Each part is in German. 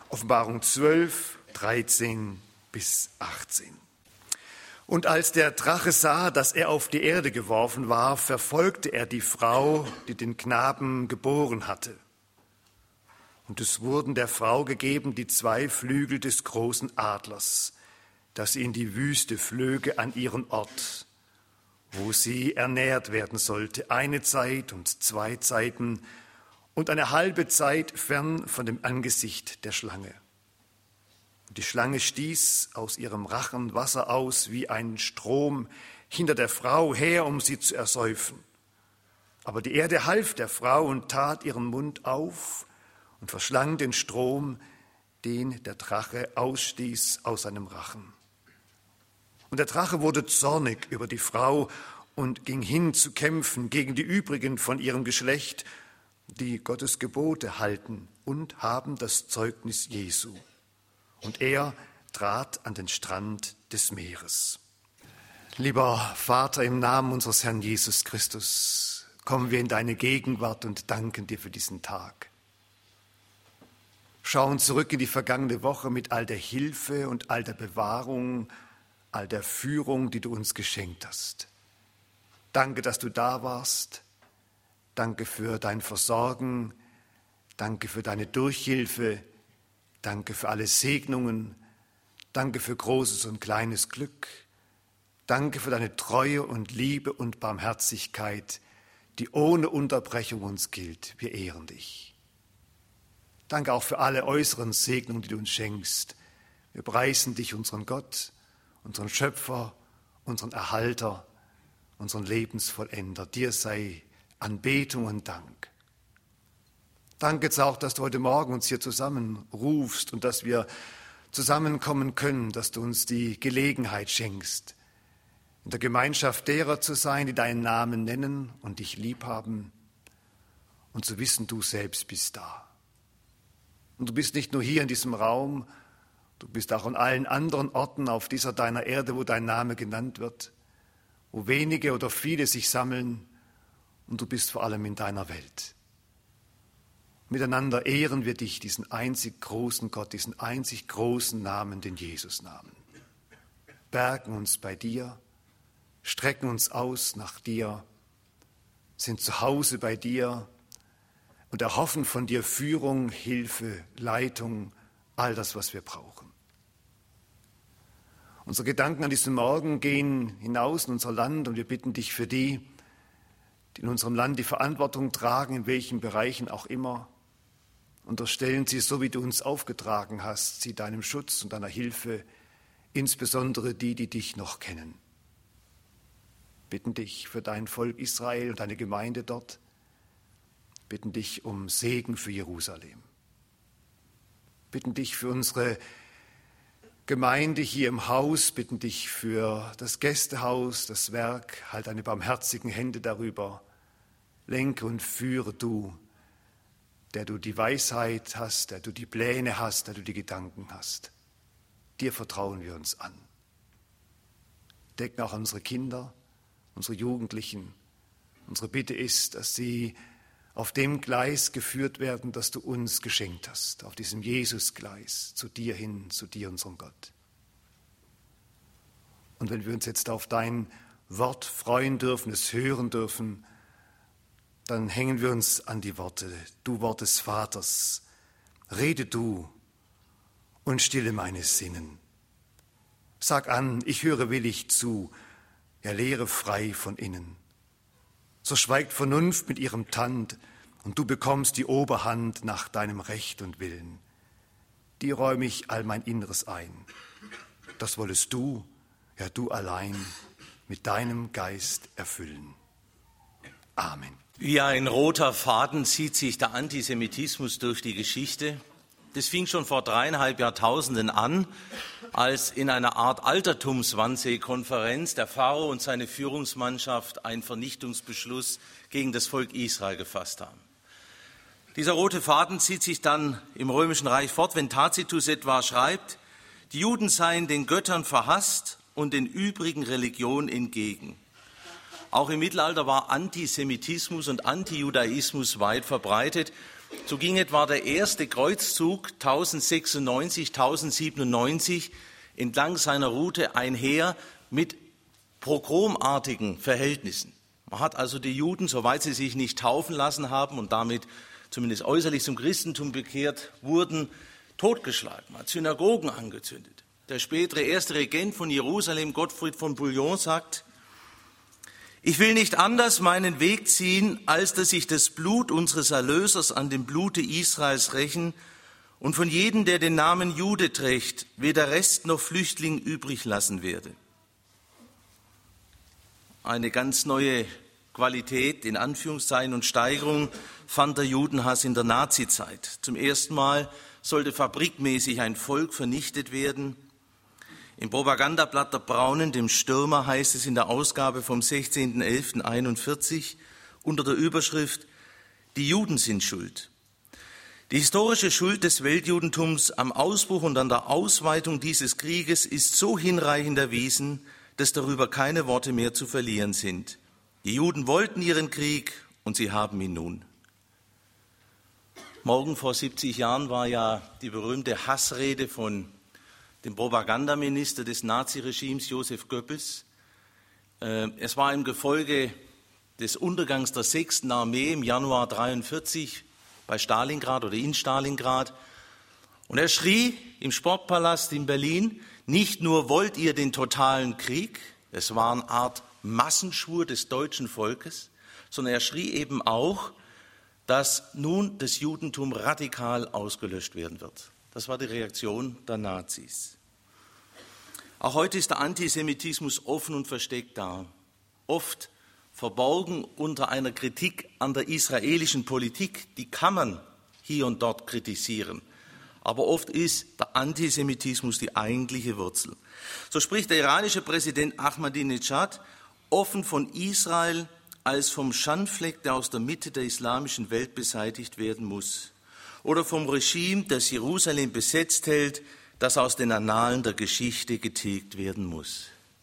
Offenbarung 12, 13 bis 18. Und als der Drache sah, dass er auf die Erde geworfen war, verfolgte er die Frau, die den Knaben geboren hatte. Und es wurden der Frau gegeben die 2 Flügel des großen Adlers, dass sie in die Wüste flöge an ihren Ort, wo sie ernährt werden sollte, 1 Zeit und 2 Zeiten und eine halbe Zeit fern von dem Angesicht der Schlange. Und die Schlange stieß aus ihrem Rachen Wasser aus wie ein Strom hinter der Frau her, um sie zu ersäufen. Aber die Erde half der Frau und tat ihren Mund auf und verschlang den Strom, den der Drache ausstieß aus seinem Rachen. Und der Drache wurde zornig über die Frau und ging hin zu kämpfen gegen die übrigen von ihrem Geschlecht, die Gottes Gebote halten und haben das Zeugnis Jesu. Und er trat an den Strand des Meeres. Lieber Vater, im Namen unseres Herrn Jesus Christus, kommen wir in deine Gegenwart und danken dir für diesen Tag. Schauen zurück in die vergangene Woche mit all der Hilfe und all der Bewahrung, all der Führung, die du uns geschenkt hast. Danke, dass du da warst. Danke für dein Versorgen. Danke für deine Durchhilfe. Danke für alle Segnungen. Danke für großes und kleines Glück. Danke für deine Treue und Liebe und Barmherzigkeit, die ohne Unterbrechung uns gilt. Wir ehren dich. Danke auch für alle äußeren Segnungen, die du uns schenkst. Wir preisen dich, unseren Gott, unseren Schöpfer, unseren Erhalter, unseren Lebensvollender. Dir sei Anbetung und Dank. Danke jetzt auch, dass du heute Morgen uns hier zusammenrufst und dass wir zusammenkommen können, dass du uns die Gelegenheit schenkst, in der Gemeinschaft derer zu sein, die deinen Namen nennen und dich lieb haben und zu wissen, du selbst bist da. Und du bist nicht nur hier in diesem Raum, du bist auch an allen anderen Orten auf dieser deiner Erde, wo dein Name genannt wird, wo wenige oder viele sich sammeln, und du bist vor allem in deiner Welt. Miteinander ehren wir dich, diesen einzig großen Gott, diesen einzig großen Namen, den Jesus-Namen. Bergen uns bei dir, strecken uns aus nach dir, sind zu Hause bei dir und erhoffen von dir Führung, Hilfe, Leitung, all das, was wir brauchen. Unsere Gedanken an diesem Morgen gehen hinaus in unser Land und wir bitten dich für die in unserem Land die Verantwortung tragen, in welchen Bereichen auch immer. Unterstellen sie, so wie du uns aufgetragen hast, sie deinem Schutz und deiner Hilfe, insbesondere die, die dich noch kennen. Bitten dich für dein Volk Israel und deine Gemeinde dort. Bitten dich um Segen für Jerusalem. Bitten dich für unsere Gemeinde hier im Haus, bitten dich für das Gästehaus, das Werk, halt deine barmherzigen Hände darüber. Lenke und führe du, der du die Weisheit hast, der du die Pläne hast, der du die Gedanken hast. Dir vertrauen wir uns an. Decken auch unsere Kinder, unsere Jugendlichen. Unsere Bitte ist, dass sie auf dem Gleis geführt werden, das du uns geschenkt hast, auf diesem Jesus-Gleis, zu dir hin, zu dir, unserem Gott. Und wenn wir uns jetzt auf dein Wort freuen dürfen, es hören dürfen, dann hängen wir uns an die Worte, du Wort des Vaters, rede du und stille meine Sinnen. Sag an, ich höre willig zu, ja, lehre frei von innen. So schweigt Vernunft mit ihrem Tand und du bekommst die Oberhand nach deinem Recht und Willen. Dir räume ich all mein Inneres ein. Das wollest du, ja du allein, mit deinem Geist erfüllen. Amen. Wie ein roter Faden zieht sich der Antisemitismus durch die Geschichte. Das fing schon vor 3,5 Jahrtausenden an, als in einer Art Altertumswannsee-Konferenz der Pharao und seine Führungsmannschaft einen Vernichtungsbeschluss gegen das Volk Israel gefasst haben. Dieser rote Faden zieht sich dann im Römischen Reich fort, wenn Tacitus etwa schreibt, die Juden seien den Göttern verhasst und den übrigen Religionen entgegen. Auch im Mittelalter war Antisemitismus und Antijudaismus weit verbreitet. So ging etwa der erste Kreuzzug 1096, 1097 entlang seiner Route einher mit pogromartigen Verhältnissen. Man hat also die Juden, soweit sie sich nicht taufen lassen haben und damit zumindest äußerlich zum Christentum bekehrt wurden, totgeschlagen, man hat Synagogen angezündet. Der spätere erste Regent von Jerusalem, Gottfried von Bouillon, sagt: Ich will nicht anders meinen Weg ziehen, als dass ich das Blut unseres Erlösers an dem Blute Israels rächen und von jedem, der den Namen Jude trägt, weder Rest noch Flüchtling übrig lassen werde. Eine ganz neue Qualität, in Anführungszeichen, und Steigerung fand der Judenhass in der Nazizeit. Zum ersten Mal sollte fabrikmäßig ein Volk vernichtet werden. Im Propagandablatt der Braunen, dem Stürmer, heißt es in der Ausgabe vom 16.11.41 unter der Überschrift: Die Juden sind schuld. Die historische Schuld des Weltjudentums am Ausbruch und an der Ausweitung dieses Krieges ist so hinreichend erwiesen, dass darüber keine Worte mehr zu verlieren sind. Die Juden wollten ihren Krieg und sie haben ihn nun. Morgen vor 70 Jahren war ja die berühmte Hassrede von dem Propagandaminister des Naziregimes Josef Goebbels. Es war im Gefolge des Untergangs der 6. Armee im Januar 1943 bei Stalingrad oder in Stalingrad. Und er schrie im Sportpalast in Berlin: Nicht nur wollt ihr den totalen Krieg, es war eine Art Massenschwur des deutschen Volkes, sondern er schrie eben auch, dass nun das Judentum radikal ausgelöscht werden wird. Das war die Reaktion der Nazis. Auch heute ist der Antisemitismus offen und versteckt da, oft verborgen unter einer Kritik an der israelischen Politik. Die kann man hier und dort kritisieren. Aber oft ist der Antisemitismus die eigentliche Wurzel. So spricht der iranische Präsident Ahmadinejad offen von Israel als vom Schandfleck, der aus der Mitte der islamischen Welt beseitigt werden muss. Oder vom Regime, das Jerusalem besetzt hält, das aus den Annalen der Geschichte getilgt werden muss.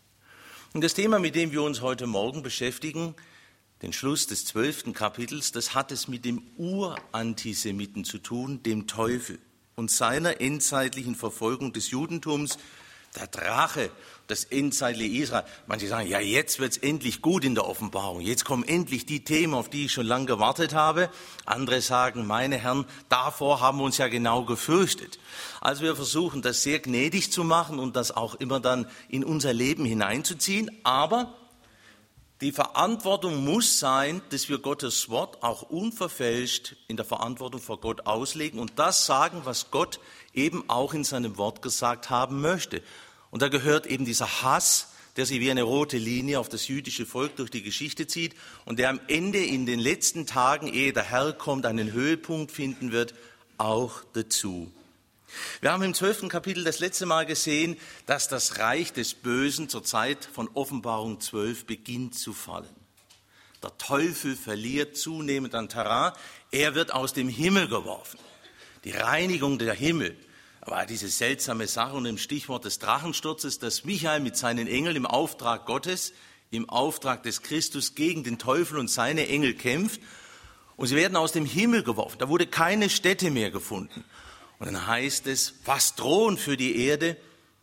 Und das Thema, mit dem wir uns heute Morgen beschäftigen, den Schluss des 12. Kapitels, das hat es mit dem Urantisemiten zu tun, dem Teufel und seiner endzeitlichen Verfolgung des Judentums, der Drache, das endzeitliche Israel. Manche sagen, ja, jetzt wird's endlich gut in der Offenbarung. Jetzt kommen endlich die Themen, auf die ich schon lange gewartet habe. Andere sagen, meine Herren, davor haben wir uns ja genau gefürchtet. Also wir versuchen, das sehr gnädig zu machen und das auch immer dann in unser Leben hineinzuziehen. Aber die Verantwortung muss sein, dass wir Gottes Wort auch unverfälscht in der Verantwortung vor Gott auslegen und das sagen, was Gott eben auch in seinem Wort gesagt haben möchte. Und da gehört eben dieser Hass, der sich wie eine rote Linie auf das jüdische Volk durch die Geschichte zieht und der am Ende in den letzten Tagen, ehe der Herr kommt, einen Höhepunkt finden wird, auch dazu. Wir haben im 12. Kapitel das letzte Mal gesehen, dass das Reich des Bösen zur Zeit von Offenbarung 12 beginnt zu fallen. Der Teufel verliert zunehmend an Terrain, er wird aus dem Himmel geworfen. Die Reinigung der Himmel war diese seltsame Sache und im Stichwort des Drachensturzes, dass Michael mit seinen Engeln im Auftrag Gottes, im Auftrag des Christus gegen den Teufel und seine Engel kämpft und sie werden aus dem Himmel geworfen. Da wurde keine Stätte mehr gefunden. Und dann heißt es, was drohen für die Erde?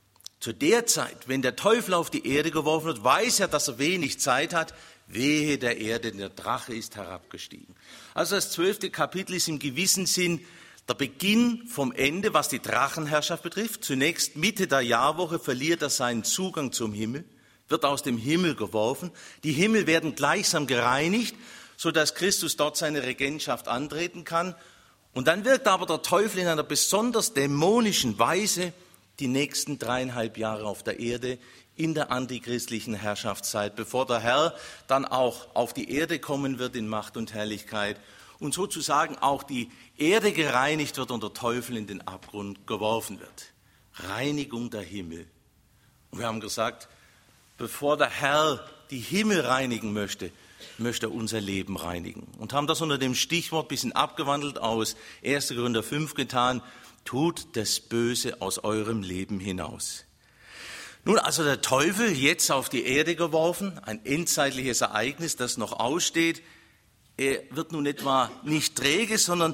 Zu der Zeit, wenn der Teufel auf die Erde geworfen wird, weiß er, dass er wenig Zeit hat. Wehe der Erde, der Drache ist herabgestiegen. Also das 12. Kapitel ist im gewissen Sinn der Beginn vom Ende, was die Drachenherrschaft betrifft. Zunächst Mitte der Jahrwoche verliert er seinen Zugang zum Himmel, wird aus dem Himmel geworfen. Die Himmel werden gleichsam gereinigt, sodass Christus dort seine Regentschaft antreten kann. Und dann wirkt aber der Teufel in einer besonders dämonischen Weise die nächsten 3,5 Jahre auf der Erde in der antichristlichen Herrschaftszeit, bevor der Herr dann auch auf die Erde kommen wird in Macht und Herrlichkeit und sozusagen auch die Erde gereinigt wird und der Teufel in den Abgrund geworfen wird. Reinigung der Himmel. Und wir haben gesagt, bevor der Herr die Himmel reinigen möchte, möchte er unser Leben reinigen. Und haben das unter dem Stichwort ein bisschen abgewandelt aus 1. Korinther 5 getan, tut das Böse aus eurem Leben hinaus. Nun, also der Teufel jetzt auf die Erde geworfen, ein endzeitliches Ereignis, das noch aussteht. Er wird nun etwa nicht träge, sondern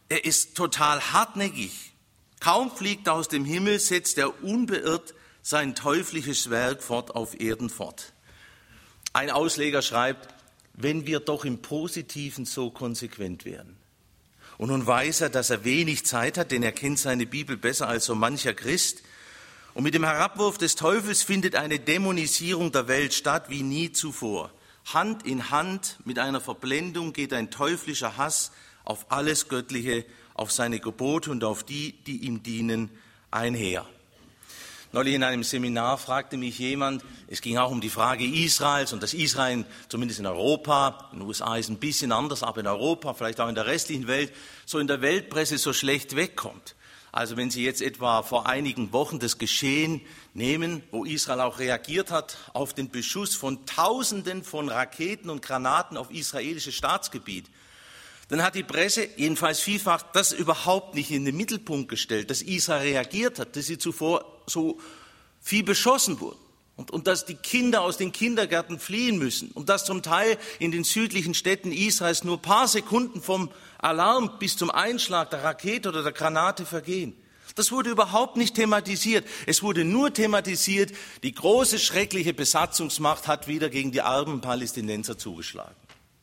er ist total hartnäckig. Kaum fliegt er aus dem Himmel, setzt er unbeirrt sein teuflisches Werk auf Erden fort. Ein Ausleger schreibt, wenn wir doch im Positiven so konsequent wären. Und nun weiß er, dass er wenig Zeit hat, denn er kennt seine Bibel besser als so mancher Christ. Und mit dem Herabwurf des Teufels findet eine Dämonisierung der Welt statt wie nie zuvor. Hand in Hand mit einer Verblendung geht ein teuflischer Hass auf alles Göttliche, auf seine Gebote und auf die, die ihm dienen, einher. Neulich in einem Seminar fragte mich jemand, es ging auch um die Frage Israels und dass Israel zumindest in Europa, in den USA ist ein bisschen anders, aber in Europa, vielleicht auch in der restlichen Welt, so in der Weltpresse so schlecht wegkommt. Also wenn Sie jetzt etwa vor einigen Wochen das Geschehen nehmen, wo Israel auch reagiert hat auf den Beschuss von Tausenden von Raketen und Granaten auf israelisches Staatsgebiet, dann hat die Presse, jedenfalls vielfach, das überhaupt nicht in den Mittelpunkt gestellt, dass Israel reagiert hat, dass sie zuvor so viel beschossen wurden und dass die Kinder aus den Kindergärten fliehen müssen und dass zum Teil in den südlichen Städten Israels nur ein paar Sekunden vom Alarm bis zum Einschlag der Rakete oder der Granate vergehen. Das wurde überhaupt nicht thematisiert. Es wurde nur thematisiert, die große, schreckliche Besatzungsmacht hat wieder gegen die armen Palästinenser zugeschlagen.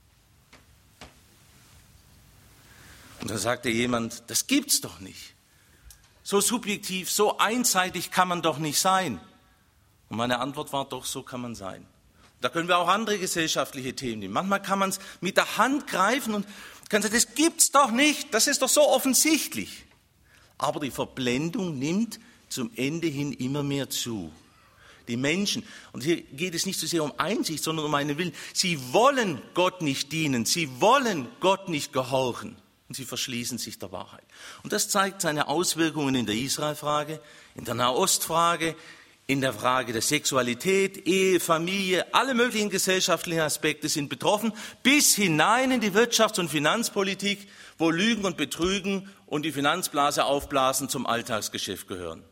Und da sagte jemand, das gibt's doch nicht. So subjektiv, so einseitig kann man doch nicht sein. Und meine Antwort war doch, so kann man sein. Da können wir auch andere gesellschaftliche Themen nehmen. Manchmal kann man es mit der Hand greifen und kann sagen, das gibt's doch nicht, das ist doch so offensichtlich. Aber die Verblendung nimmt zum Ende hin immer mehr zu. Die Menschen, und hier geht es nicht so sehr um Einsicht, sondern um einen Willen, sie wollen Gott nicht dienen, sie wollen Gott nicht gehorchen. Und sie verschließen sich der Wahrheit. Und das zeigt seine Auswirkungen in der Israelfrage, in der Nahostfrage, in der Frage der Sexualität, Ehe, Familie, alle möglichen gesellschaftlichen Aspekte sind betroffen, bis hinein in die Wirtschafts- und Finanzpolitik, wo Lügen und Betrügen und die Finanzblase aufblasen zum Alltagsgeschäft gehören.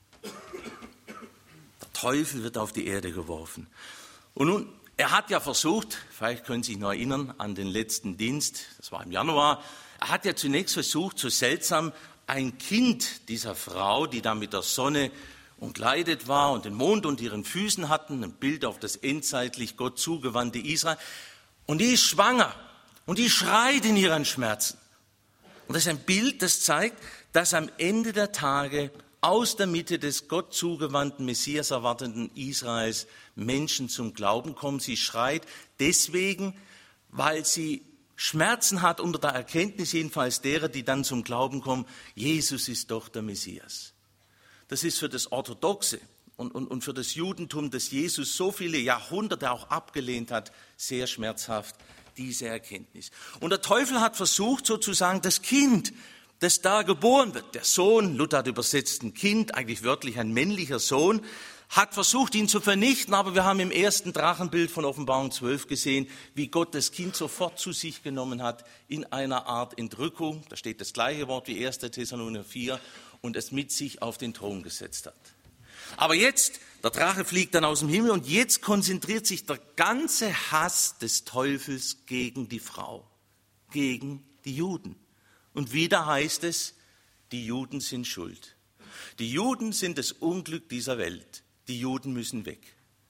Der Teufel wird auf die Erde geworfen. Und nun, er hat ja versucht, vielleicht können Sie sich noch erinnern an den letzten Dienst, das war im Januar, er hat ja zunächst versucht, so seltsam ein Kind dieser Frau, die da mit der Sonne umkleidet war und den Mond unter ihren Füßen hatten, ein Bild auf das endzeitlich Gott zugewandte Israel, und die ist schwanger und die schreit in ihren Schmerzen. Und das ist ein Bild, das zeigt, dass am Ende der Tage aus der Mitte des Gott zugewandten, Messias erwartenden Israels Menschen zum Glauben kommen. Sie schreit deswegen, weil sie Schmerzen hat unter der Erkenntnis jedenfalls derer, die dann zum Glauben kommen, Jesus ist doch der Messias. Das ist für das Orthodoxe und für das Judentum, das Jesus so viele Jahrhunderte auch abgelehnt hat, sehr schmerzhaft, diese Erkenntnis. Und der Teufel hat versucht, sozusagen das Kind, das da geboren wird, der Sohn, Luther hat übersetzt ein Kind, eigentlich wörtlich ein männlicher Sohn, hat versucht, ihn zu vernichten, aber wir haben im ersten Drachenbild von Offenbarung 12 gesehen, wie Gott das Kind sofort zu sich genommen hat in einer Art Entrückung, da steht das gleiche Wort wie 1. Thessalonicher 4, und es mit sich auf den Thron gesetzt hat. Aber jetzt, der Drache fliegt dann aus dem Himmel und jetzt konzentriert sich der ganze Hass des Teufels gegen die Frau, gegen die Juden. Und wieder heißt es, die Juden sind schuld. Die Juden sind das Unglück dieser Welt. Die Juden müssen weg.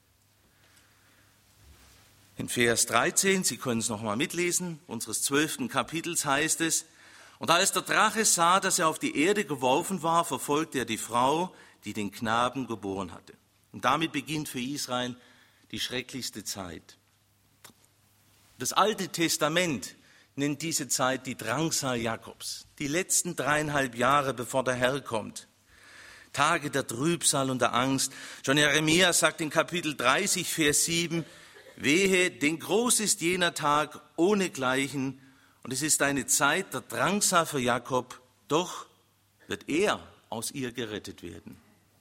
In Vers 13, Sie können es nochmal mitlesen, unseres 12. Kapitels heißt es, und als der Drache sah, dass er auf die Erde geworfen war, verfolgte er die Frau, die den Knaben geboren hatte. Und damit beginnt für Israel die schrecklichste Zeit. Das Alte Testament nennt diese Zeit die Drangsal Jakobs, die letzten 3,5 Jahre, bevor der Herr kommt. Tage der Trübsal und der Angst. Schon Jeremia sagt in Kapitel 30, Vers 7, wehe, denn groß ist jener Tag ohnegleichen, und es ist eine Zeit der Drangsal für Jakob, doch wird er aus ihr gerettet werden.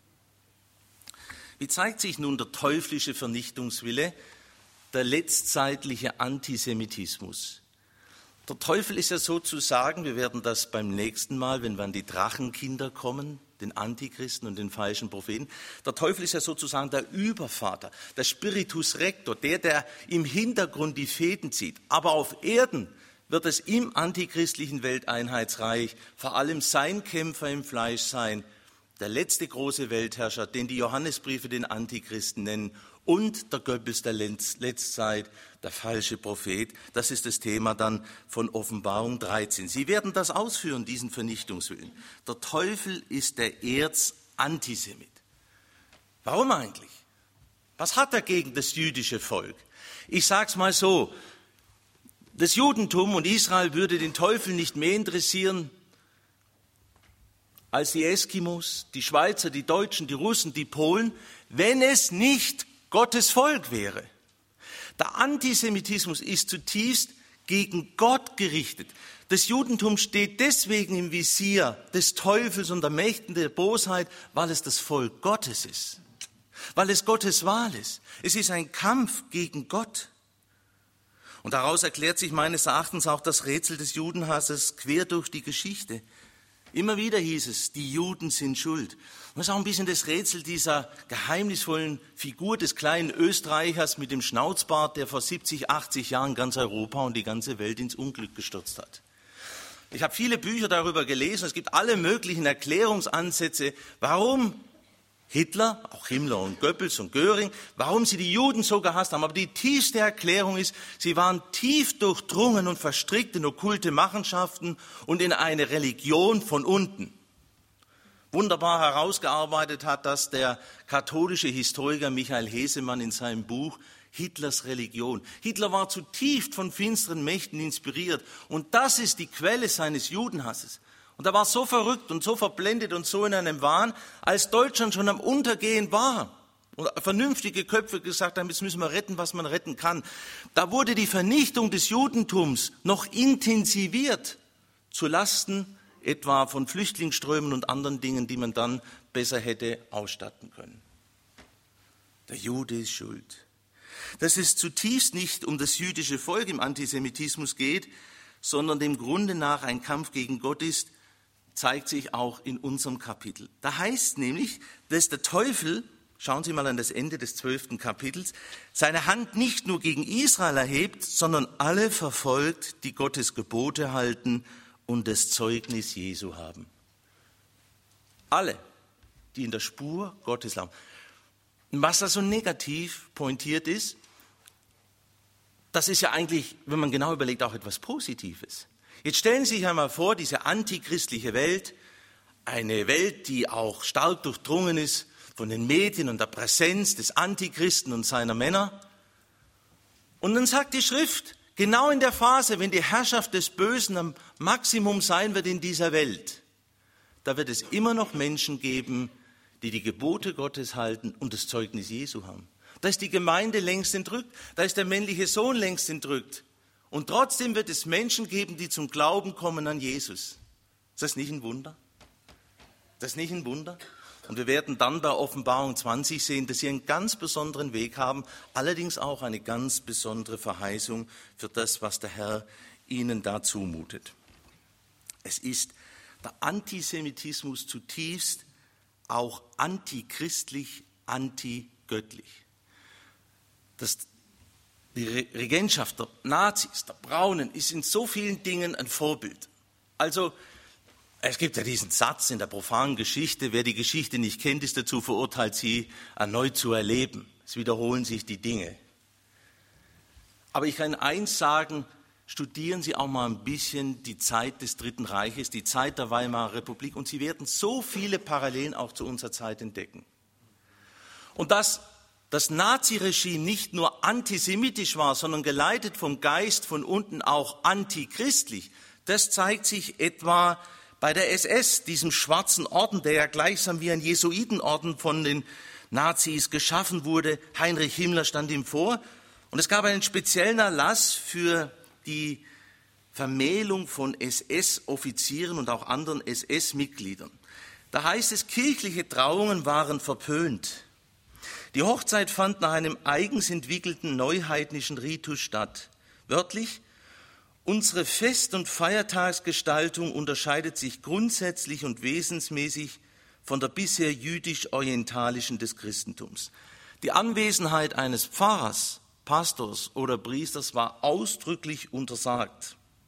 Wie zeigt sich nun der teuflische Vernichtungswille, der letztzeitliche Antisemitismus? Der Teufel ist ja sozusagen, wir werden das beim nächsten Mal, wenn wir an die Drachenkinder kommen, den Antichristen und den falschen Propheten, der Teufel ist ja sozusagen der Übervater, der Spiritus Rector, der im Hintergrund die Fäden zieht. Aber auf Erden wird es im antichristlichen Welteinheitsreich vor allem sein Kämpfer im Fleisch sein, der letzte große Weltherrscher, den die Johannesbriefe den Antichristen nennen, und der Goebbels der Letztzeit, der falsche Prophet. Das ist das Thema dann von Offenbarung 13. Sie werden das ausführen, diesen Vernichtungswillen. Der Teufel ist der Erzantisemit. Warum eigentlich? Was hat er gegen das jüdische Volk? Ich sage es mal so, das Judentum und Israel würde den Teufel nicht mehr interessieren als die Eskimos, die Schweizer, die Deutschen, die Russen, die Polen, wenn es nicht Gottes Volk wäre. Der Antisemitismus ist zutiefst gegen Gott gerichtet. Das Judentum steht deswegen im Visier des Teufels und der Mächten der Bosheit, weil es das Volk Gottes ist, weil es Gottes Wahl ist. Es ist ein Kampf gegen Gott. Und daraus erklärt sich meines Erachtens auch das Rätsel des Judenhasses quer durch die Geschichte. Immer wieder hieß es, die Juden sind schuld. Und das ist auch ein bisschen das Rätsel dieser geheimnisvollen Figur des kleinen Österreichers mit dem Schnauzbart, der vor 70, 80 Jahren ganz Europa und die ganze Welt ins Unglück gestürzt hat. Ich habe viele Bücher darüber gelesen. Es gibt alle möglichen Erklärungsansätze, warum Hitler, auch Himmler und Goebbels und Göring, warum sie die Juden so gehasst haben. Aber die tiefste Erklärung ist, sie waren tief durchdrungen und verstrickt in okkulte Machenschaften und in eine Religion von unten. Wunderbar herausgearbeitet hat das der katholische Historiker Michael Hesemann in seinem Buch Hitlers Religion. Hitler war zutiefst von finsteren Mächten inspiriert und das ist die Quelle seines Judenhasses. Und er war so verrückt und so verblendet und so in einem Wahn, als Deutschland schon am Untergehen war und vernünftige Köpfe gesagt haben, jetzt müssen wir retten, was man retten kann. Da wurde die Vernichtung des Judentums noch intensiviert, zu Lasten etwa von Flüchtlingsströmen und anderen Dingen, die man dann besser hätte ausstatten können. Der Jude ist schuld. Dass es zutiefst nicht um das jüdische Volk im Antisemitismus geht, sondern dem Grunde nach ein Kampf gegen Gott ist, zeigt sich auch in unserem Kapitel. Da heißt nämlich, dass der Teufel, schauen Sie mal an das Ende des 12. Kapitels, seine Hand nicht nur gegen Israel erhebt, sondern alle verfolgt, die Gottes Gebote halten und das Zeugnis Jesu haben. Alle, die in der Spur Gottes laufen. Und was da so negativ pointiert ist, das ist ja eigentlich, wenn man genau überlegt, auch etwas Positives. Jetzt stellen Sie sich einmal vor, diese antichristliche Welt, eine Welt, die auch stark durchdrungen ist von den Medien und der Präsenz des Antichristen und seiner Männer. Und dann sagt die Schrift, genau in der Phase, wenn die Herrschaft des Bösen am Maximum sein wird in dieser Welt, da wird es immer noch Menschen geben, die die Gebote Gottes halten und das Zeugnis Jesu haben. Da ist die Gemeinde längst entrückt, da ist der männliche Sohn längst entrückt. Und trotzdem wird es Menschen geben, die zum Glauben kommen an Jesus. Ist das nicht ein Wunder? Das ist nicht ein Wunder? Und wir werden dann bei Offenbarung 20 sehen, dass sie einen ganz besonderen Weg haben, allerdings auch eine ganz besondere Verheißung für das, was der Herr ihnen da zumutet. Es ist der Antisemitismus zutiefst auch antichristlich, antigöttlich. Die Regentschaft der Nazis, der Braunen, ist in so vielen Dingen ein Vorbild. Also, es gibt ja diesen Satz in der profanen Geschichte, wer die Geschichte nicht kennt, ist dazu verurteilt, sie erneut zu erleben. Es wiederholen sich die Dinge. Aber ich kann eins sagen, studieren Sie auch mal ein bisschen die Zeit des Dritten Reiches, die Zeit der Weimarer Republik, und Sie werden so viele Parallelen auch zu unserer Zeit entdecken. Und dass das Naziregime nicht nur antisemitisch war, sondern geleitet vom Geist von unten auch antichristlich, das zeigt sich etwa bei der SS, diesem schwarzen Orden, der ja gleichsam wie ein Jesuitenorden von den Nazis geschaffen wurde. Heinrich Himmler stand ihm vor. Und es gab einen speziellen Erlass für die Vermählung von SS-Offizieren und auch anderen SS-Mitgliedern. Da heißt es, kirchliche Trauungen waren verpönt. Die Hochzeit fand nach einem eigens entwickelten neuheidnischen Ritus statt. Wörtlich, unsere Fest- und Feiertagsgestaltung unterscheidet sich grundsätzlich und wesensmäßig von der bisher jüdisch-orientalischen des Christentums. Die Anwesenheit eines Pfarrers, Pastors oder Priesters war ausdrücklich untersagt.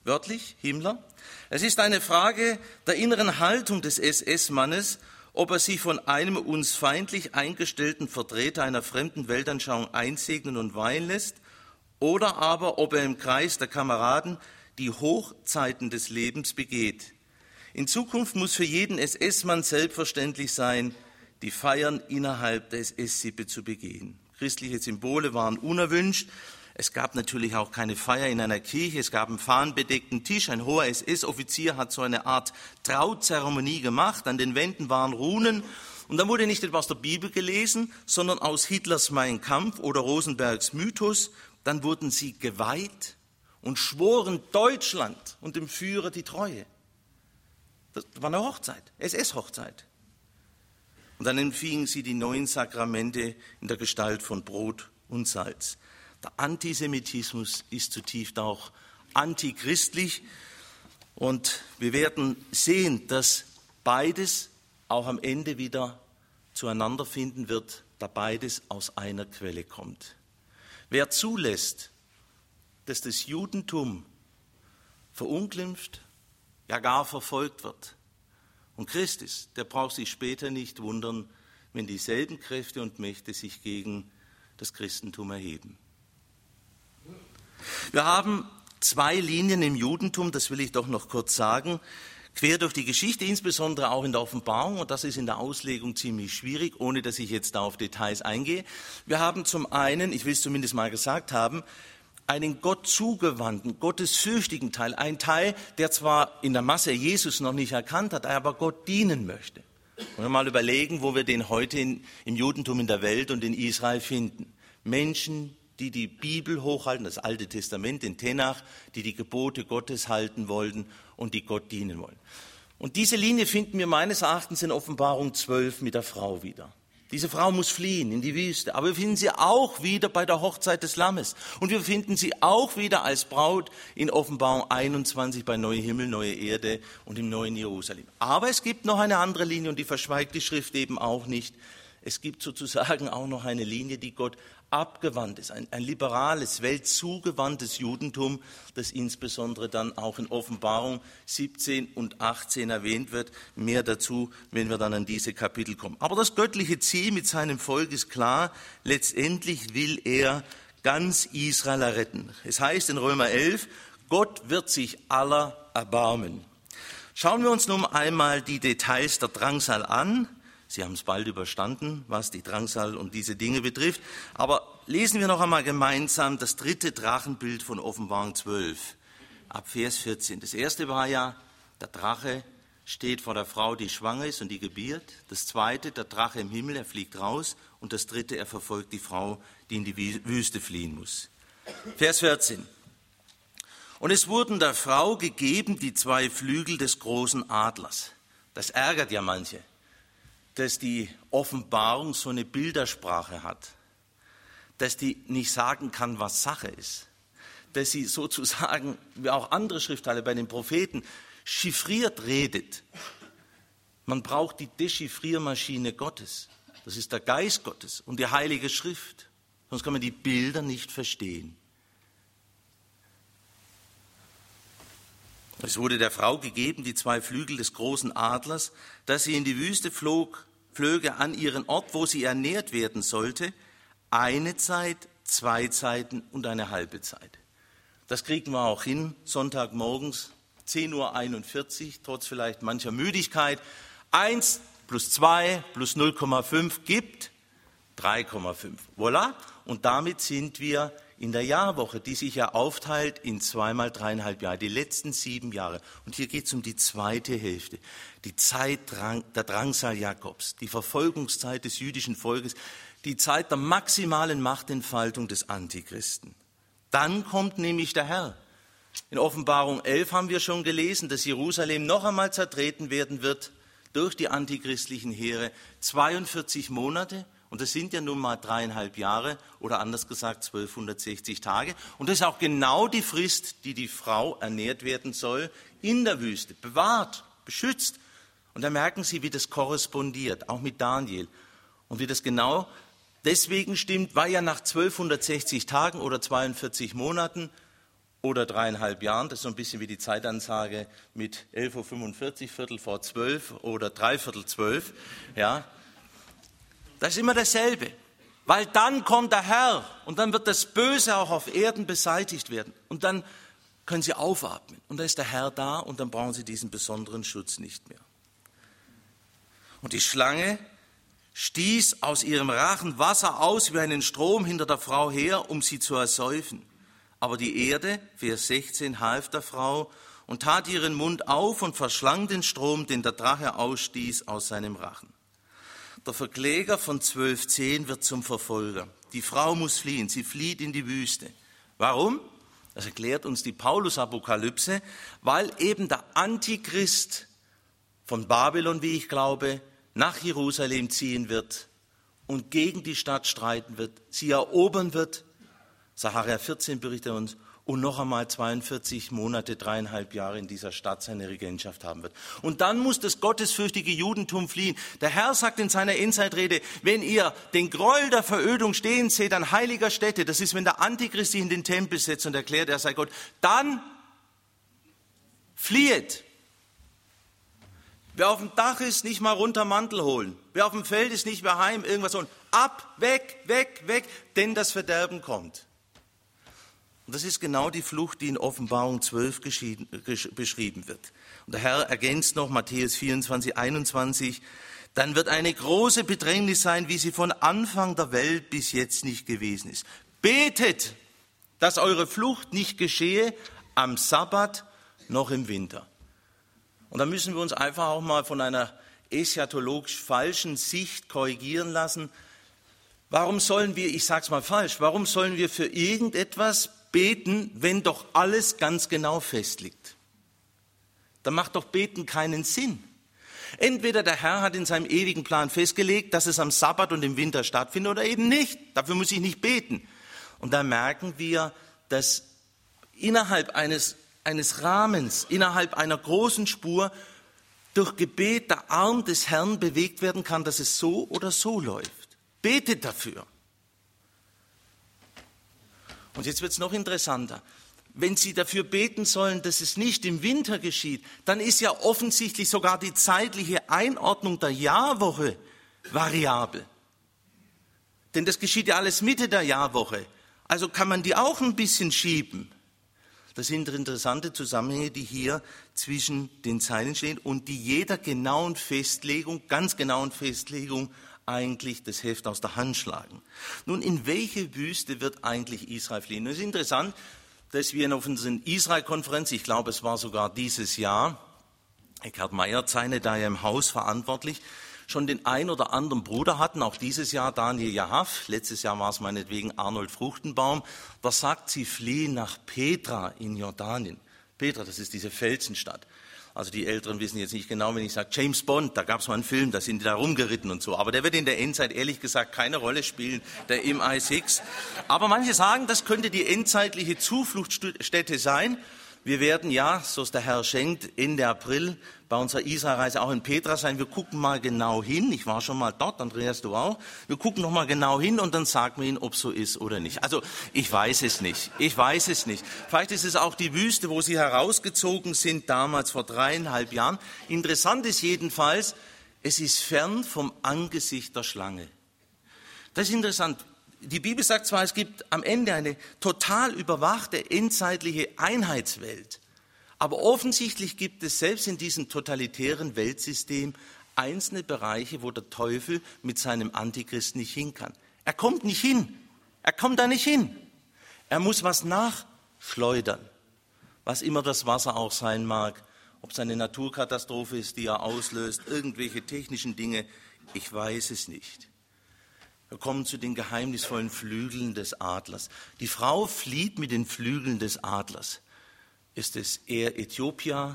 wörtlich Himmler. Es ist eine Frage der inneren Haltung des SS-Mannes, ob er sich von einem uns feindlich eingestellten Vertreter einer fremden Weltanschauung einsegnen und weihen lässt, oder aber ob er im Kreis der Kameraden die Hochzeiten des Lebens begeht. In Zukunft muss für jeden SS-Mann selbstverständlich sein, die Feiern innerhalb der SS-Sippe zu begehen. Christliche Symbole waren unerwünscht. Es gab natürlich auch keine Feier in einer Kirche. Es gab einen fahnenbedeckten Tisch. Ein hoher SS-Offizier hat so eine Art Trauzeremonie gemacht. An den Wänden waren Runen. Und dann wurde nicht etwa aus der Bibel gelesen, sondern aus Hitlers Mein Kampf oder Rosenbergs Mythos. Dann wurden sie geweiht und schworen Deutschland und dem Führer die Treue. Das war eine Hochzeit, SS-Hochzeit. Und dann empfingen sie die neuen Sakramente in der Gestalt von Brot und Salz. Der Antisemitismus ist zutiefst auch antichristlich. Und wir werden sehen, dass beides auch am Ende wieder zueinander finden wird, da beides aus einer Quelle kommt. Wer zulässt, dass das Judentum verunglimpft, ja gar verfolgt wird, und Christ ist, der braucht sich später nicht wundern, wenn dieselben Kräfte und Mächte sich gegen das Christentum erheben. Wir haben zwei Linien im Judentum, das will ich doch noch kurz sagen, quer durch die Geschichte, insbesondere auch in der Offenbarung, und das ist in der Auslegung ziemlich schwierig, ohne dass ich jetzt da auf Details eingehe. Wir haben zum einen, ich will es zumindest mal gesagt haben, einen Gott zugewandten, gottesfürchtigen Teil, ein Teil, der zwar in der Masse Jesus noch nicht erkannt hat, aber Gott dienen möchte. Und wir mal überlegen, wo wir den heute im Judentum in der Welt und in Israel finden. Menschen, die die Bibel hochhalten, das Alte Testament, den Tenach, die die Gebote Gottes halten wollten und die Gott dienen wollen. Und diese Linie finden wir meines Erachtens in Offenbarung 12 mit der Frau wieder. Diese Frau muss fliehen in die Wüste, aber wir finden sie auch wieder bei der Hochzeit des Lammes. Und wir finden sie auch wieder als Braut in Offenbarung 21 bei Neuer Himmel, Neue Erde und im neuen Jerusalem. Aber es gibt noch eine andere Linie und die verschweigt die Schrift eben auch nicht. Es gibt sozusagen auch noch eine Linie, die Gott abgewandt ist, ein liberales, weltzugewandtes Judentum, das insbesondere dann auch in Offenbarung 17 und 18 erwähnt wird. Mehr dazu, wenn wir dann an diese Kapitel kommen. Aber das göttliche Ziel mit seinem Volk ist klar. Letztendlich will er ganz Israel erretten. Es heißt in Römer 11, Gott wird sich aller erbarmen. Schauen wir uns nun einmal die Details der Drangsal an. Sie haben es bald überstanden, was die Drangsal und diese Dinge betrifft. Aber lesen wir noch einmal gemeinsam das dritte Drachenbild von Offenbarung 12, ab Vers 14. Das erste war ja, der Drache steht vor der Frau, die schwanger ist und die gebiert. Das zweite, der Drache im Himmel, er fliegt raus. Und das dritte, er verfolgt die Frau, die in die Wüste fliehen muss. Vers 14. Und es wurden der Frau gegeben die zwei Flügel des großen Adlers. Das ärgert ja manche, dass die Offenbarung so eine Bildersprache hat, dass die nicht sagen kann, was Sache ist, dass sie sozusagen, wie auch andere Schriftteile bei den Propheten, chiffriert redet. Man braucht die Dechiffriermaschine Gottes, das ist der Geist Gottes und die Heilige Schrift, sonst kann man die Bilder nicht verstehen. Es wurde der Frau gegeben, die zwei Flügel des großen Adlers, dass sie in die Wüste flöge an ihren Ort, wo sie ernährt werden sollte, eine Zeit, 2 Zeiten und eine halbe Zeit. Das kriegen wir auch hin, Sonntagmorgens, 10:41 Uhr, trotz vielleicht mancher Müdigkeit. 1 plus 2 plus 0,5 gibt 3,5. Voilà, und damit sind wir in der Jahrwoche, die sich ja aufteilt in 2 mal 3,5 Jahre, die letzten 7 Jahre. Und hier geht es um die zweite Hälfte, die Zeit der Drangsal Jakobs, die Verfolgungszeit des jüdischen Volkes, die Zeit der maximalen Machtentfaltung des Antichristen. Dann kommt nämlich der Herr. In Offenbarung 11 haben wir schon gelesen, dass Jerusalem noch einmal zertreten werden wird durch die antichristlichen Heere. 42 Monate. Und das sind ja nun mal 3,5 Jahre oder anders gesagt 1260 Tage. Und das ist auch genau die Frist, die die Frau ernährt werden soll in der Wüste, bewahrt, beschützt. Und da merken Sie, wie das korrespondiert, auch mit Daniel. Und wie das genau deswegen stimmt, weil ja nach 1260 Tagen oder 42 Monaten oder 3,5 Jahren. Das ist so ein bisschen wie die Zeitansage mit 11:45 Uhr, Viertel vor 12 oder 11:45. Ja. Das ist immer dasselbe. Weil dann kommt der Herr und dann wird das Böse auch auf Erden beseitigt werden. Und dann können sie aufatmen. Und dann ist der Herr da und dann brauchen sie diesen besonderen Schutz nicht mehr. Und die Schlange stieß aus ihrem Rachen Wasser aus wie einen Strom hinter der Frau her, um sie zu ersäufen. Aber die Erde, Vers 16, half der Frau und tat ihren Mund auf und verschlang den Strom, den der Drache ausstieß aus seinem Rachen. Der Verkläger von 12,10 wird zum Verfolger. Die Frau muss fliehen, sie flieht in die Wüste. Warum? Das erklärt uns die Paulus-Apokalypse, weil eben der Antichrist von Babylon, wie ich glaube, nach Jerusalem ziehen wird und gegen die Stadt streiten wird, sie erobern wird. Sacharja 14 berichtet uns, und noch einmal 42 Monate, 3,5 Jahre in dieser Stadt seine Regentschaft haben wird. Und dann muss das gottesfürchtige Judentum fliehen. Der Herr sagt in seiner Endzeitrede, wenn ihr den Gräuel der Verödung stehen seht an heiliger Stätte, das ist, wenn der Antichrist sich in den Tempel setzt und erklärt, er sei Gott, dann flieht. Wer auf dem Dach ist, nicht mal runter Mantel holen. Wer auf dem Feld ist, nicht mehr heim, irgendwas holen. Ab, weg, weg, weg, denn das Verderben kommt. Und das ist genau die Flucht, die in Offenbarung 12 beschrieben wird. Und der Herr ergänzt noch Matthäus 24, 21, dann wird eine große Bedrängnis sein, wie sie von Anfang der Welt bis jetzt nicht gewesen ist. Betet, dass eure Flucht nicht geschehe am Sabbat noch im Winter. Und da müssen wir uns einfach auch mal von einer eschatologisch falschen Sicht korrigieren lassen. Warum sollen wir, ich sage es mal falsch, warum sollen wir für irgendetwas beten, wenn doch alles ganz genau festliegt? Da macht doch Beten keinen Sinn. Entweder der Herr hat in seinem ewigen Plan festgelegt, dass es am Sabbat und im Winter stattfindet oder eben nicht. Dafür muss ich nicht beten. Und da merken wir, dass innerhalb eines Rahmens, innerhalb einer großen Spur durch Gebet der Arm des Herrn bewegt werden kann, dass es so oder so läuft. Betet dafür. Und jetzt wird es noch interessanter. Wenn Sie dafür beten sollen, dass es nicht im Winter geschieht, dann ist ja offensichtlich sogar die zeitliche Einordnung der Jahrwoche variabel. Denn das geschieht ja alles Mitte der Jahrwoche. Also kann man die auch ein bisschen schieben. Das sind interessante Zusammenhänge, die hier zwischen den Zeilen stehen und die jeder genauen Festlegung, ganz genauen Festlegung eigentlich das Heft aus der Hand schlagen. Nun, in welche Wüste wird eigentlich Israel fliehen? Es ist interessant, dass wir auf unseren Israel-Konferenz, ich glaube, es war sogar dieses Jahr, Eckhard Meyer zeichne da ja im Haus verantwortlich, schon den ein oder anderen Bruder hatten, auch dieses Jahr Daniel Jahaff, letztes Jahr war es meinetwegen Arnold Fruchtenbaum, der sagt, sie fliehen nach Petra in Jordanien. Petra, das ist diese Felsenstadt. Also die Älteren wissen jetzt nicht genau, wenn ich sage James Bond, da gab es mal einen Film, da sind die da rumgeritten und so. Aber der wird in der Endzeit ehrlich gesagt keine Rolle spielen, der MI6. Aber manche sagen, das könnte die endzeitliche Zufluchtsstätte sein. Wir werden ja, so es der Herr schenkt, Ende April bei unserer Israelreise auch in Petra sein. Wir gucken mal genau hin. Ich war schon mal dort, Andreas, du auch. Wir gucken noch mal genau hin und dann sagen wir Ihnen, ob so ist oder nicht. Also ich weiß es nicht. Vielleicht ist es auch die Wüste, wo Sie herausgezogen sind, damals vor 3,5 Jahren. Interessant ist jedenfalls, es ist fern vom Angesicht der Schlange. Das ist interessant. Die Bibel sagt zwar, es gibt am Ende eine total überwachte, endzeitliche Einheitswelt, aber offensichtlich gibt es selbst in diesem totalitären Weltsystem einzelne Bereiche, wo der Teufel mit seinem Antichrist nicht hin kann. Er kommt nicht hin. Er kommt da nicht hin. Er muss was nachschleudern, was immer das Wasser auch sein mag, ob es eine Naturkatastrophe ist, die er auslöst, irgendwelche technischen Dinge, ich weiß es nicht. Wir kommen zu den geheimnisvollen Flügeln des Adlers. Die Frau flieht mit den Flügeln des Adlers. Ist es Air Ethiopia,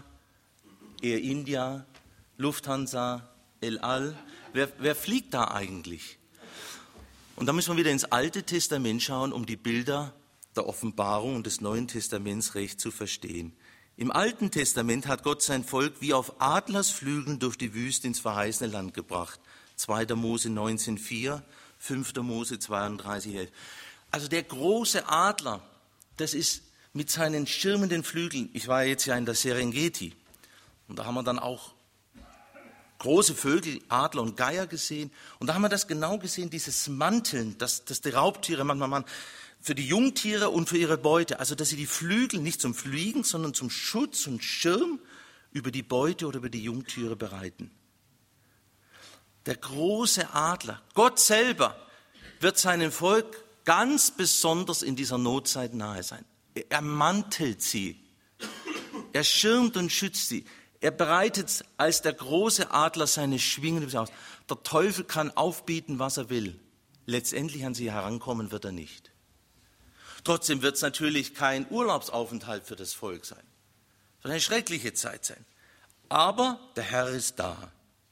Air India, Lufthansa, El Al? Wer fliegt da eigentlich? Und da müssen wir wieder ins Alte Testament schauen, um die Bilder der Offenbarung und des Neuen Testaments recht zu verstehen. Im Alten Testament hat Gott sein Volk wie auf Adlersflügeln durch die Wüste ins verheißene Land gebracht. 2. Mose 19,4, 5. Mose 32,11. Also der große Adler, das ist mit seinen schirmenden Flügeln. Ich war jetzt ja in der Serengeti und da haben wir dann auch große Vögel, Adler und Geier gesehen. Und da haben wir das genau gesehen, dieses Manteln, das die Raubtiere manchmal machen, für die Jungtiere und für ihre Beute. Also, dass sie die Flügel nicht zum Fliegen, sondern zum Schutz und Schirm über die Beute oder über die Jungtiere bereiten. Der große Adler, Gott selber, wird seinem Volk ganz besonders in dieser Notzeit nahe sein. Er mantelt sie, er schirmt und schützt sie. Er bereitet als der große Adler seine Schwingen aus. Der Teufel kann aufbieten, was er will. Letztendlich an sie herankommen wird er nicht. Trotzdem wird es natürlich kein Urlaubsaufenthalt für das Volk sein. Es wird eine schreckliche Zeit sein. Aber der Herr ist da.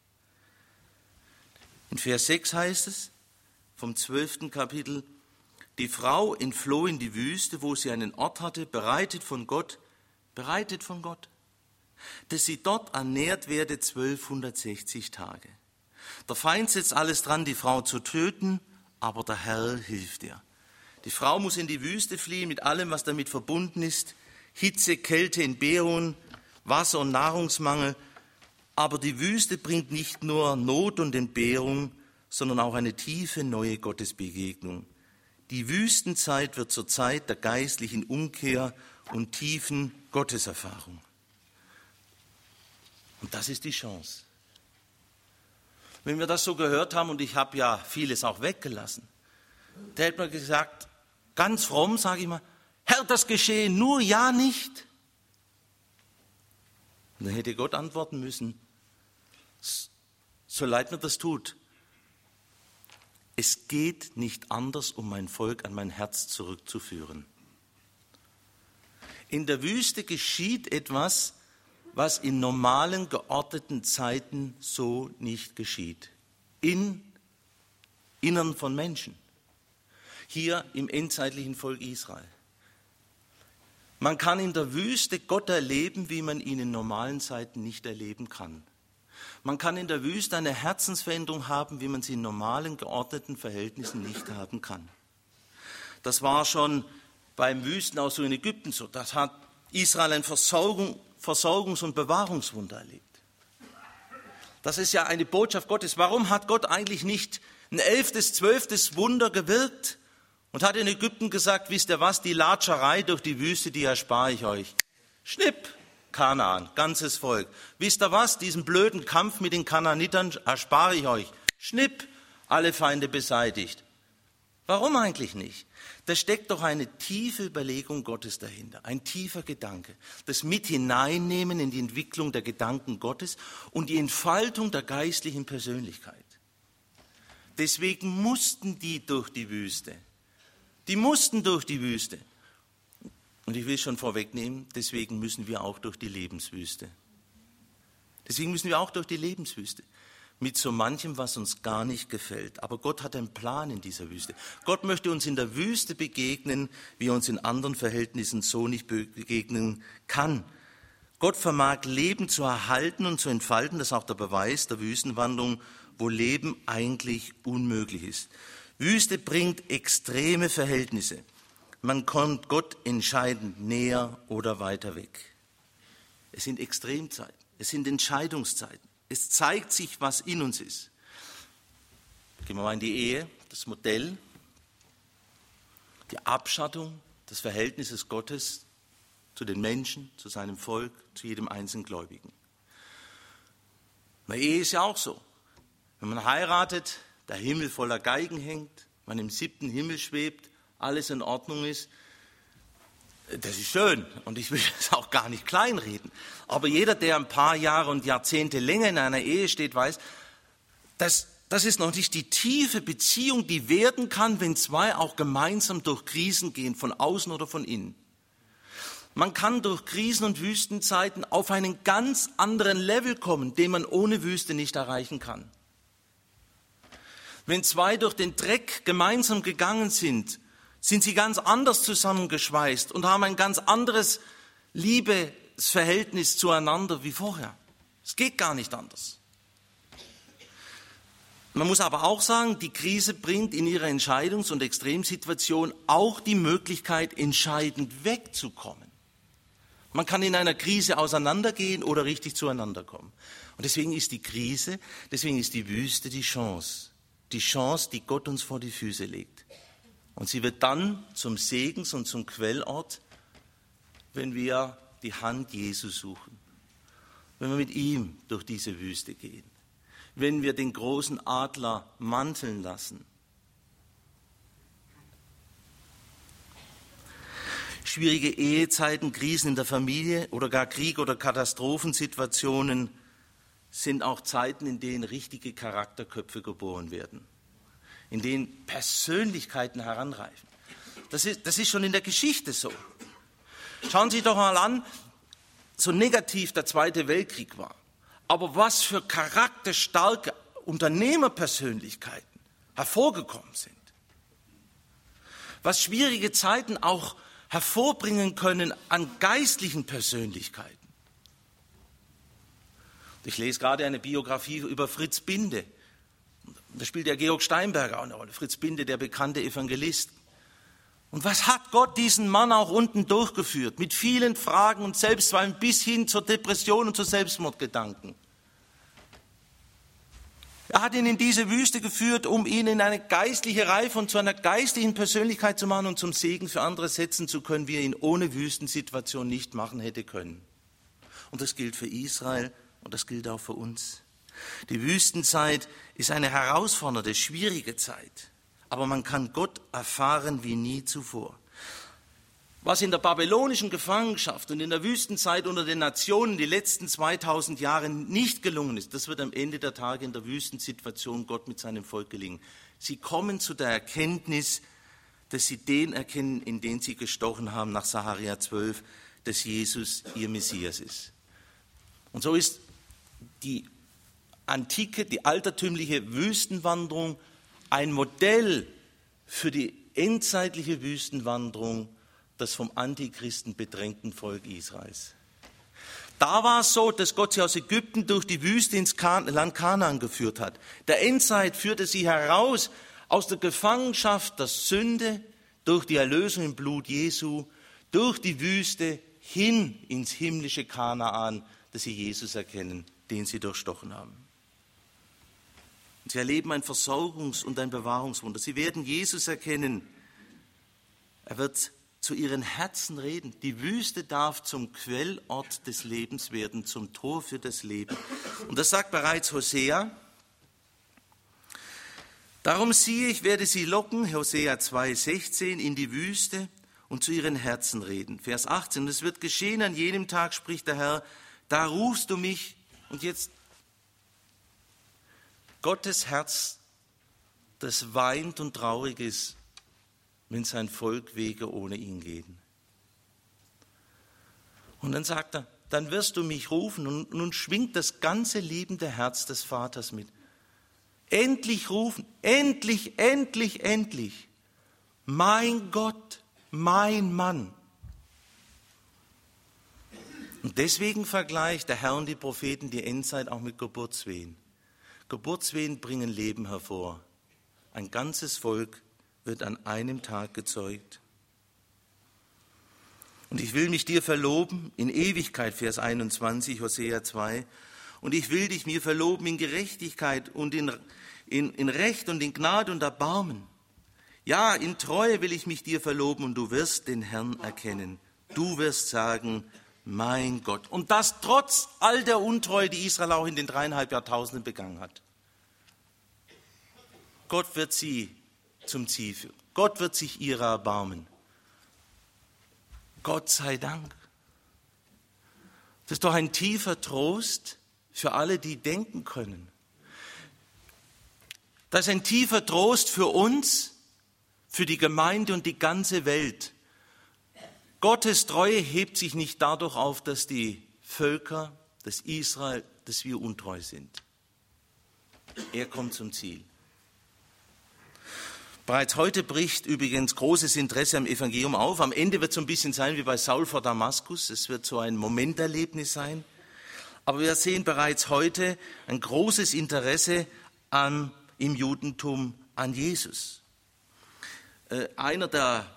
In Vers 6 heißt es, vom 12. Kapitel, die Frau entfloh in die Wüste, wo sie einen Ort hatte, bereitet von Gott, dass sie dort ernährt werde 1260 Tage. Der Feind setzt alles dran, die Frau zu töten, aber der Herr hilft ihr. Die Frau muss in die Wüste fliehen mit allem, was damit verbunden ist. Hitze, Kälte, Entbehrung, Wasser- und Nahrungsmangel. Aber die Wüste bringt nicht nur Not und Entbehrung, sondern auch eine tiefe neue Gottesbegegnung. Die Wüstenzeit wird zur Zeit der geistlichen Umkehr und tiefen Gotteserfahrung. Und das ist die Chance. Wenn wir das so gehört haben, und ich habe ja vieles auch weggelassen, da hätte man gesagt, ganz fromm sage ich mal, Herr, das geschehe nur ja nicht. Und dann hätte Gott antworten müssen, so leid mir das tut, es geht nicht anders, um mein Volk an mein Herz zurückzuführen. In der Wüste geschieht etwas, was in normalen, geordneten Zeiten so nicht geschieht. Im Innern von Menschen. Hier im endzeitlichen Volk Israel. Man kann in der Wüste Gott erleben, wie man ihn in normalen Zeiten nicht erleben kann. Man kann in der Wüste eine Herzensveränderung haben, wie man sie in normalen, geordneten Verhältnissen nicht haben kann. Das war schon beim Wüstenauszug in Ägypten so. Das hat Israel ein Versorgungs- und Bewahrungswunder erlebt. Das ist ja eine Botschaft Gottes. Warum hat Gott eigentlich nicht ein 11., 12. Wunder gewirkt und hat in Ägypten gesagt, wisst ihr was, die Latscherei durch die Wüste, die erspare ich euch. Schnipp, Kanaan, ganzes Volk. Wisst ihr was, diesen blöden Kampf mit den Kanaanitern erspare ich euch. Schnipp, alle Feinde beseitigt. Warum eigentlich nicht? Da steckt doch eine tiefe Überlegung Gottes dahinter, ein tiefer Gedanke. Das mit hineinnehmen in die Entwicklung der Gedanken Gottes und die Entfaltung der geistlichen Persönlichkeit. Deswegen mussten die durch die Wüste. Die mussten durch die Wüste. Und ich will schon vorwegnehmen, deswegen müssen wir auch durch die Lebenswüste. Deswegen müssen wir auch durch die Lebenswüste. Mit so manchem, was uns gar nicht gefällt. Aber Gott hat einen Plan in dieser Wüste. Gott möchte uns in der Wüste begegnen, wie er uns in anderen Verhältnissen so nicht begegnen kann. Gott vermag Leben zu erhalten und zu entfalten. Das ist auch der Beweis der Wüstenwanderung, wo Leben eigentlich unmöglich ist. Wüste bringt extreme Verhältnisse. Man kommt Gott entscheidend näher oder weiter weg. Es sind Extremzeiten, es sind Entscheidungszeiten. Es zeigt sich, was in uns ist. Gehen wir mal in die Ehe, das Modell, die Abschattung des Verhältnisses Gottes zu den Menschen, zu seinem Volk, zu jedem einzelnen Gläubigen. Eine Ehe ist ja auch so. Wenn man heiratet, der Himmel voller Geigen hängt, man im 7. Himmel schwebt, alles in Ordnung ist, das ist schön und ich will das auch gar nicht kleinreden. Aber jeder, der ein paar Jahre und Jahrzehnte länger in einer Ehe steht, weiß, das ist noch nicht die tiefe Beziehung, die werden kann, wenn zwei auch gemeinsam durch Krisen gehen, von außen oder von innen. Man kann durch Krisen und Wüstenzeiten auf einen ganz anderen Level kommen, den man ohne Wüste nicht erreichen kann. Wenn zwei durch den Dreck gemeinsam gegangen sind sie ganz anders zusammengeschweißt und haben ein ganz anderes Liebesverhältnis zueinander wie vorher. Es geht gar nicht anders. Man muss aber auch sagen, die Krise bringt in ihrer Entscheidungs- und Extremsituation auch die Möglichkeit, entscheidend wegzukommen. Man kann in einer Krise auseinandergehen oder richtig zueinander kommen. Und deswegen ist die Krise, deswegen ist die Wüste die Chance, die Gott uns vor die Füße legt. Und sie wird dann zum Segens- und zum Quellort, wenn wir die Hand Jesu suchen, wenn wir mit ihm durch diese Wüste gehen, wenn wir den großen Adler manteln lassen. Schwierige Ehezeiten, Krisen in der Familie oder gar Krieg- oder Katastrophensituationen sind auch Zeiten, in denen richtige Charakterköpfe geboren werden, in denen Persönlichkeiten heranreifen. Das ist schon in der Geschichte so. Schauen Sie doch mal an, so negativ der Zweite Weltkrieg war, aber was für charakterstarke Unternehmerpersönlichkeiten hervorgekommen sind. Was schwierige Zeiten auch hervorbringen können an geistlichen Persönlichkeiten. Ich lese gerade eine Biografie über Fritz Binde. Da spielt ja Georg Steinberger auch eine Rolle. Fritz Binde, der bekannte Evangelist. Und was hat Gott diesen Mann auch unten durchgeführt? Mit vielen Fragen und Selbstzweifeln bis hin zur Depression und zu Selbstmordgedanken. Er hat ihn in diese Wüste geführt, um ihn in eine geistliche Reife und zu einer geistlichen Persönlichkeit zu machen und zum Segen für andere setzen zu können, wie er ihn ohne Wüstensituation nicht machen hätte können. Und das gilt für Israel und das gilt auch für uns. Die Wüstenzeit ist eine herausfordernde, schwierige Zeit. Aber man kann Gott erfahren wie nie zuvor. Was in der babylonischen Gefangenschaft und in der Wüstenzeit unter den Nationen die letzten 2000 Jahre nicht gelungen ist, das wird am Ende der Tage in der Wüstensituation Gott mit seinem Volk gelingen. Sie kommen zu der Erkenntnis, dass sie den erkennen, in den sie gestochen haben, nach Sacharja 12, dass Jesus ihr Messias ist. Und so ist die antike, die altertümliche Wüstenwanderung ein Modell für die endzeitliche Wüstenwanderung des vom Antichristen bedrängten Volk Israels. Da war es so, dass Gott sie aus Ägypten durch die Wüste ins Land Kanaan geführt hat. Der Endzeit führte sie heraus aus der Gefangenschaft der Sünde durch die Erlösung im Blut Jesu, durch die Wüste hin ins himmlische Kanaan, dass sie Jesus erkennen, den sie durchstochen haben. Und sie erleben ein Versorgungs- und ein Bewahrungswunder. Sie werden Jesus erkennen. Er wird zu ihren Herzen reden. Die Wüste darf zum Quellort des Lebens werden, zum Tor für das Leben. Und das sagt bereits Hosea. Darum siehe, ich werde sie locken, Hosea 2,16, in die Wüste und zu ihren Herzen reden. Vers 18, und es wird geschehen an jenem Tag, spricht der Herr, da rufst du mich. Und jetzt Gottes Herz, das weint und traurig ist, wenn sein Volk Wege ohne ihn gehen. Und dann sagt er, dann wirst du mich rufen und nun schwingt das ganze liebende Herz des Vaters mit. Endlich rufen, endlich, endlich, endlich. Mein Gott, mein Mann. Und deswegen vergleicht der Herr und die Propheten die Endzeit auch mit Geburtswehen. Geburtswehen bringen Leben hervor. Ein ganzes Volk wird an einem Tag gezeugt. Und ich will mich dir verloben in Ewigkeit, Vers 21, Hosea 2. Und ich will dich mir verloben in Gerechtigkeit und in Recht und in Gnade und Erbarmen. Ja, in Treue will ich mich dir verloben und du wirst den Herrn erkennen. Du wirst sagen, mein Gott. Und das trotz all der Untreue, die Israel auch in den 3,5 Jahrtausenden begangen hat. Gott wird sie zum Ziel führen. Gott wird sich ihrer erbarmen. Gott sei Dank. Das ist doch ein tiefer Trost für alle, die denken können. Das ist ein tiefer Trost für uns, für die Gemeinde und die ganze Welt. Gottes Treue hebt sich nicht dadurch auf, dass die Völker, dass Israel, dass wir untreu sind. Er kommt zum Ziel. Bereits heute bricht übrigens großes Interesse am Evangelium auf. Am Ende wird es so ein bisschen sein wie bei Saul vor Damaskus. Es wird so ein Momenterlebnis sein. Aber wir sehen bereits heute ein großes Interesse am im Judentum an Jesus. Einer der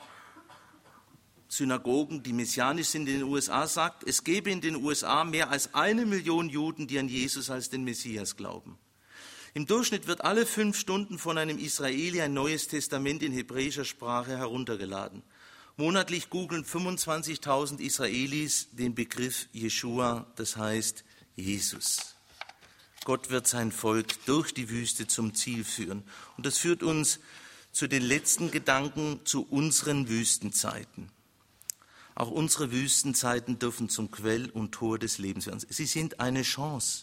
Synagogen, die messianisch sind in den USA, sagt, es gäbe in den USA mehr als 1 Million Juden, die an Jesus als den Messias glauben. Im Durchschnitt wird alle 5 Stunden von einem Israeli ein Neues Testament in hebräischer Sprache heruntergeladen. Monatlich googeln 25.000 Israelis den Begriff Jeschua, das heißt Jesus. Gott wird sein Volk durch die Wüste zum Ziel führen. Und das führt uns zu den letzten Gedanken, zu unseren Wüstenzeiten. Auch unsere Wüstenzeiten dürfen zum Quell und Tor des Lebens werden. Sie sind eine Chance.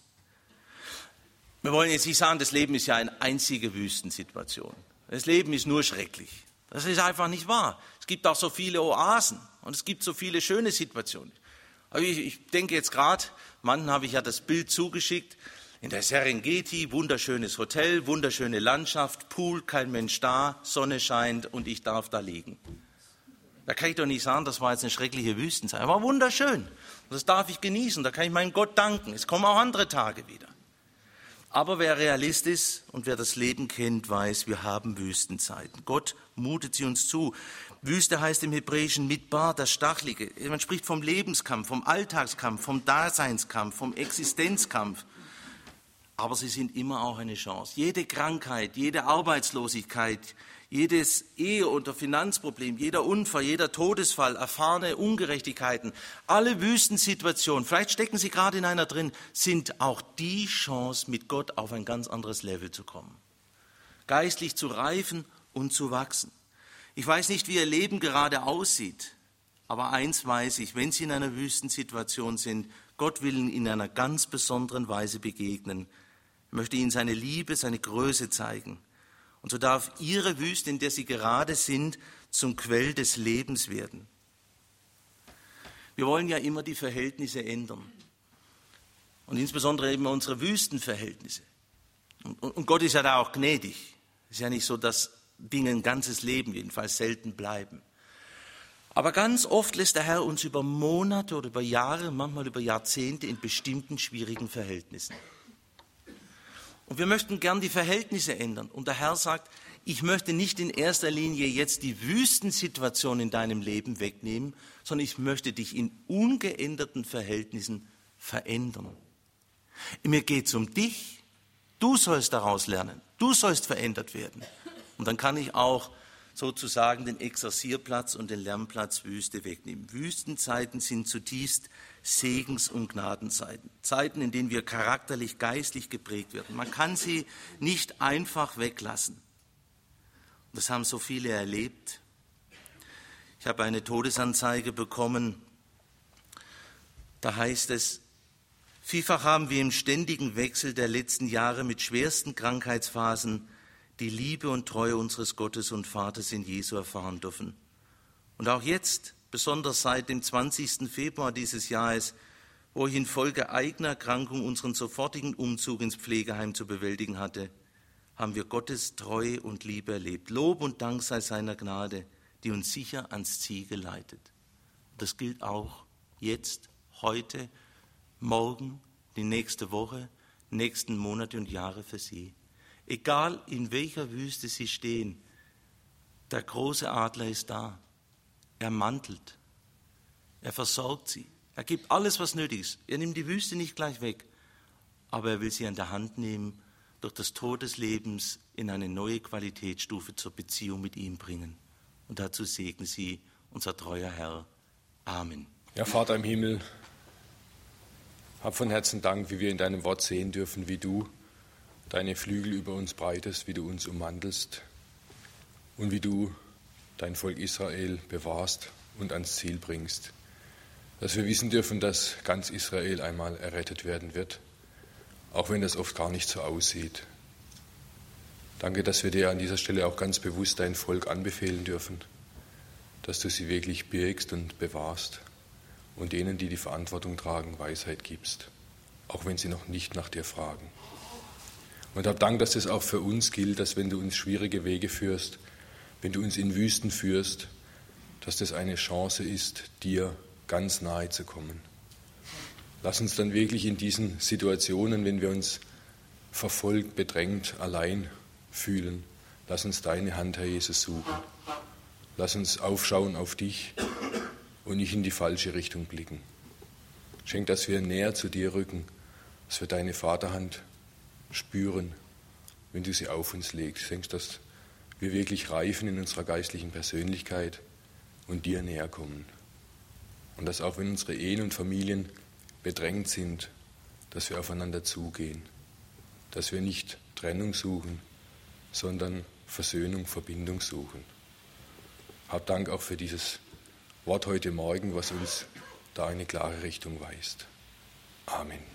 Wir wollen jetzt nicht sagen, das Leben ist ja eine einzige Wüstensituation. Das Leben ist nur schrecklich. Das ist einfach nicht wahr. Es gibt auch so viele Oasen und es gibt so viele schöne Situationen. Aber ich denke jetzt gerade, manchen habe ich ja das Bild zugeschickt, in der Serengeti, wunderschönes Hotel, wunderschöne Landschaft, Pool, kein Mensch da, Sonne scheint und ich darf da liegen. Da kann ich doch nicht sagen, das war jetzt eine schreckliche Wüstenzeit. Aber wunderschön. Und das darf ich genießen. Da kann ich meinem Gott danken. Es kommen auch andere Tage wieder. Aber wer Realist ist und wer das Leben kennt, weiß, wir haben Wüstenzeiten. Gott mutet sie uns zu. Wüste heißt im Hebräischen Midbar, das Stachelige. Man spricht vom Lebenskampf, vom Alltagskampf, vom Daseinskampf, vom Existenzkampf. Aber sie sind immer auch eine Chance. Jede Krankheit, jede Arbeitslosigkeit, jedes Ehe- oder Finanzproblem, jeder Unfall, jeder Todesfall, erfahrene Ungerechtigkeiten, alle Wüstensituationen, vielleicht stecken Sie gerade in einer drin, sind auch die Chance, mit Gott auf ein ganz anderes Level zu kommen. Geistlich zu reifen und zu wachsen. Ich weiß nicht, wie Ihr Leben gerade aussieht, aber eins weiß ich, wenn Sie in einer Wüstensituation sind, Gott will Ihnen in einer ganz besonderen Weise begegnen. Er möchte Ihnen seine Liebe, seine Größe zeigen. Und so darf Ihre Wüste, in der Sie gerade sind, zum Quell des Lebens werden. Wir wollen ja immer die Verhältnisse ändern. Und insbesondere eben unsere Wüstenverhältnisse. Und Gott ist ja da auch gnädig. Es ist ja nicht so, dass Dinge ein ganzes Leben jedenfalls selten bleiben. Aber ganz oft lässt der Herr uns über Monate oder über Jahre, manchmal über Jahrzehnte in bestimmten schwierigen Verhältnissen. Und wir möchten gern die Verhältnisse ändern. Und der Herr sagt, ich möchte nicht in erster Linie jetzt die Wüstensituation in deinem Leben wegnehmen, sondern ich möchte dich in ungeänderten Verhältnissen verändern. Mir geht es um dich. Du sollst daraus lernen. Du sollst verändert werden. Und dann kann ich auch sozusagen den Exerzierplatz und den Lernplatz Wüste wegnehmen. Wüstenzeiten sind zutiefst Segens- und Gnadenzeiten. Zeiten, in denen wir charakterlich, geistlich geprägt werden. Man kann sie nicht einfach weglassen. Und das haben so viele erlebt. Ich habe eine Todesanzeige bekommen. Da heißt es, vielfach haben wir im ständigen Wechsel der letzten Jahre mit schwersten Krankheitsphasen die Liebe und Treue unseres Gottes und Vaters in Jesu erfahren dürfen. Und auch jetzt, besonders seit dem 20. Februar dieses Jahres, wo ich infolge eigener Erkrankung unseren sofortigen Umzug ins Pflegeheim zu bewältigen hatte, haben wir Gottes Treue und Liebe erlebt. Lob und Dank sei seiner Gnade, die uns sicher ans Ziel geleitet. Das gilt auch jetzt, heute, morgen, die nächste Woche, nächsten Monate und Jahre für Sie. Egal in welcher Wüste Sie stehen, der große Adler ist da. Er mantelt, er versorgt Sie, er gibt alles, was nötig ist. Er nimmt die Wüste nicht gleich weg, aber er will Sie an der Hand nehmen, durch das Tor des Lebens in eine neue Qualitätsstufe zur Beziehung mit ihm bringen. Und dazu segne Sie, unser treuer Herr. Amen. Ja, Vater im Himmel, hab von Herzen Dank, wie wir in deinem Wort sehen dürfen, wie du deine Flügel über uns breitest, wie du uns ummantelst und wie du dein Volk Israel bewahrst und ans Ziel bringst. Dass wir wissen dürfen, dass ganz Israel einmal errettet werden wird, auch wenn das oft gar nicht so aussieht. Danke, dass wir dir an dieser Stelle auch ganz bewusst dein Volk anbefehlen dürfen, dass du sie wirklich birgst und bewahrst und denen, die die Verantwortung tragen, Weisheit gibst, auch wenn sie noch nicht nach dir fragen. Und hab Dank, dass das auch für uns gilt, dass wenn du uns schwierige Wege führst, wenn du uns in Wüsten führst, dass das eine Chance ist, dir ganz nahe zu kommen. Lass uns dann wirklich in diesen Situationen, wenn wir uns verfolgt, bedrängt, allein fühlen. Lass uns deine Hand, Herr Jesus, suchen. Lass uns aufschauen auf dich und nicht in die falsche Richtung blicken. Schenk, dass wir näher zu dir rücken, dass wir deine Vaterhand spüren, wenn du sie auf uns legst. Schenk, dass wir wirklich reifen in unserer geistlichen Persönlichkeit und dir näher kommen. Und dass auch wenn unsere Ehen und Familien bedrängt sind, dass wir aufeinander zugehen, dass wir nicht Trennung suchen, sondern Versöhnung, Verbindung suchen. Hab Dank auch für dieses Wort heute Morgen, was uns da eine klare Richtung weist. Amen.